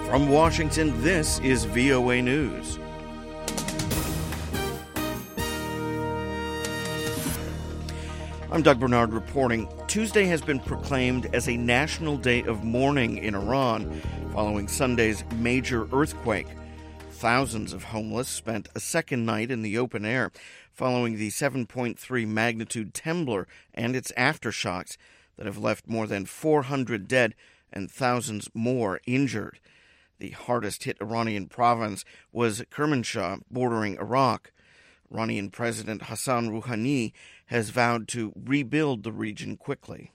From Washington, this is VOA News. I'm Doug Bernard reporting. Tuesday has been proclaimed as a national day of mourning in Iran following Sunday's major earthquake. Thousands of homeless spent a second night in the open air following the 7.3 magnitude trembler and its aftershocks that have left more than 400 dead and thousands more injured. The hardest-hit Iranian province was Kermanshah, bordering Iraq. Iranian President Hassan Rouhani has vowed to rebuild the region quickly.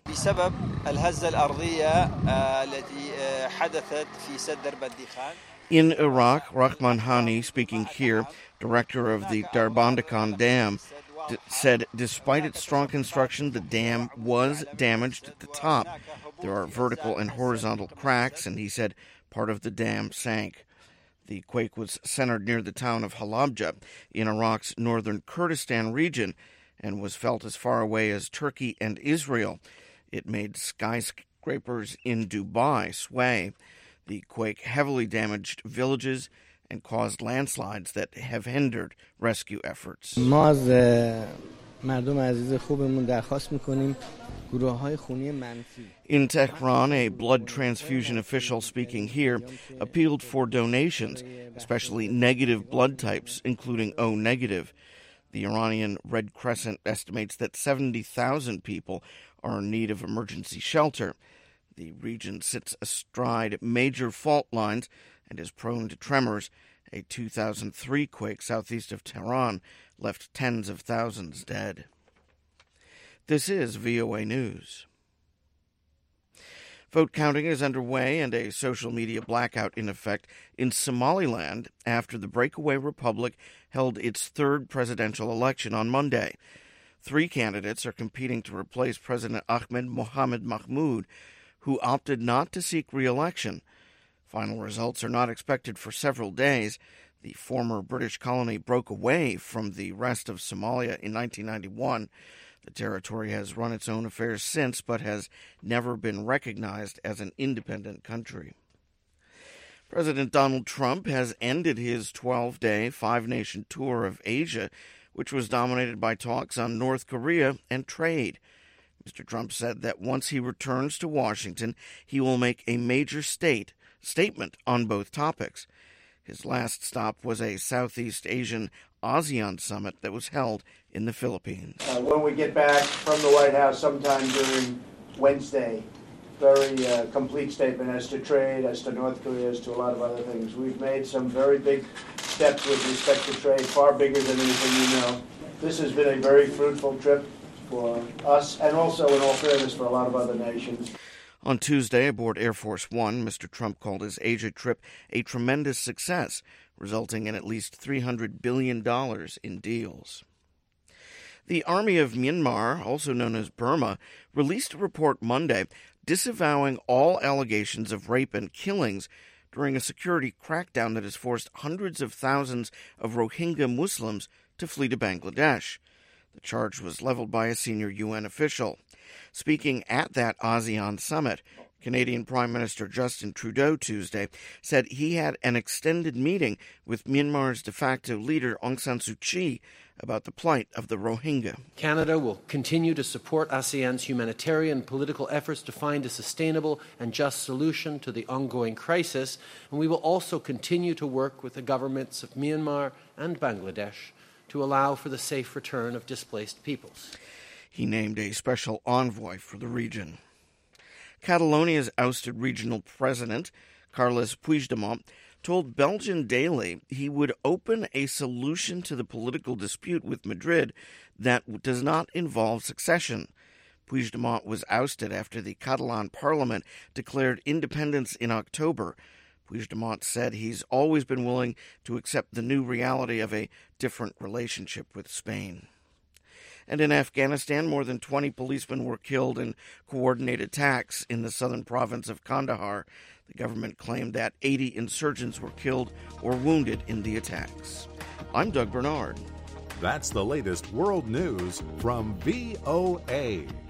In Iraq, Rahman Hani, speaking here, director of the Darbandakhan Dam, said despite its strong construction, the dam was damaged at the top. There are vertical and horizontal cracks, and he said part of the dam sank. The quake was centered near the town of Halabja in Iraq's northern Kurdistan region and was felt as far away as Turkey and Israel. It made skyscrapers in Dubai sway. The quake heavily damaged villages and caused landslides that have hindered rescue efforts. In Tehran, a blood transfusion official speaking here appealed for donations, especially negative blood types, including O negative. The Iranian Red Crescent estimates that 70,000 people are in need of emergency shelter. The region sits astride major fault lines and is prone to tremors. A 2003 quake southeast of Tehran left tens of thousands dead. This is VOA News. Vote counting is underway and a social media blackout in effect in Somaliland after the breakaway republic held its third presidential election on Monday. 3 candidates are competing to replace President Ahmed Mohamed Mahmoud, who opted not to seek re-election. Final results are not expected for several days. The former British colony broke away from the rest of Somalia in 1991. The territory has run its own affairs since, but has never been recognized as an independent country. President Donald Trump has ended his 12-day, 5-nation tour of Asia, which was dominated by talks on North Korea and trade. Mr. Trump said that once he returns to Washington, he will make a major statement on both topics. His last stop was a Southeast Asian ASEAN summit that was held in the Philippines. When we get back from the White House sometime during Wednesday, very complete statement as to trade, as to North Korea, as to a lot of other things. We've made some very big steps with respect to trade, far bigger than anything you know. This has been a very fruitful trip for us and also, in all fairness, for a lot of other nations. On Tuesday, aboard Air Force One, Mr. Trump called his Asia trip a tremendous success, resulting in at least $300 billion in deals. The Army of Myanmar, also known as Burma, released a report Monday disavowing all allegations of rape and killings during a security crackdown that has forced hundreds of thousands of Rohingya Muslims to flee to Bangladesh. The charge was leveled by a senior UN official. Speaking at that ASEAN summit, Canadian Prime Minister Justin Trudeau Tuesday said he had an extended meeting with Myanmar's de facto leader Aung San Suu Kyi about the plight of the Rohingya. Canada will continue to support ASEAN's humanitarian and political efforts to find a sustainable and just solution to the ongoing crisis, and we will also continue to work with the governments of Myanmar and Bangladesh to allow for the safe return of displaced peoples. He named a special envoy for the region. Catalonia's ousted regional president, Carles Puigdemont, told Belgian Daily he would open a solution to the political dispute with Madrid that does not involve succession. Puigdemont was ousted after the Catalan parliament declared independence in October. Puigdemont said he's always been willing to accept the new reality of a different relationship with Spain. And in Afghanistan, more than 20 policemen were killed in coordinated attacks in the southern province of Kandahar. The government claimed that 80 insurgents were killed or wounded in the attacks. I'm Doug Bernard. That's the latest world news from VOA.